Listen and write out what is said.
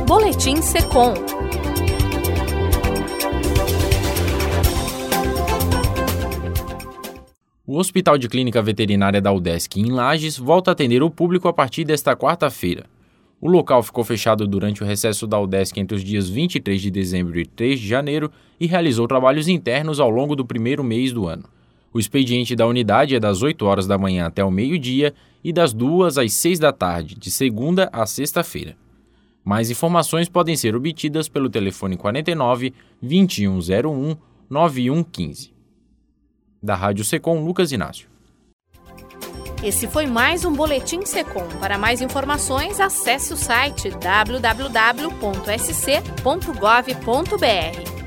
Boletim Secom. O Hospital de Clínica Veterinária da UDESC em Lages volta a atender o público a partir desta quarta-feira. O local ficou fechado durante o recesso da UDESC entre os dias 23 de dezembro e 3 de janeiro e realizou trabalhos internos ao longo do primeiro mês do ano. O expediente da unidade é das 8 horas da manhã até o meio-dia e das 2 às 6 da tarde, de segunda a sexta-feira. Mais informações podem ser obtidas pelo telefone 49 2101 9115. Da Rádio Secom, Lucas Inácio. Esse foi mais um Boletim Secom. Para mais informações, acesse o site www.sc.gov.br.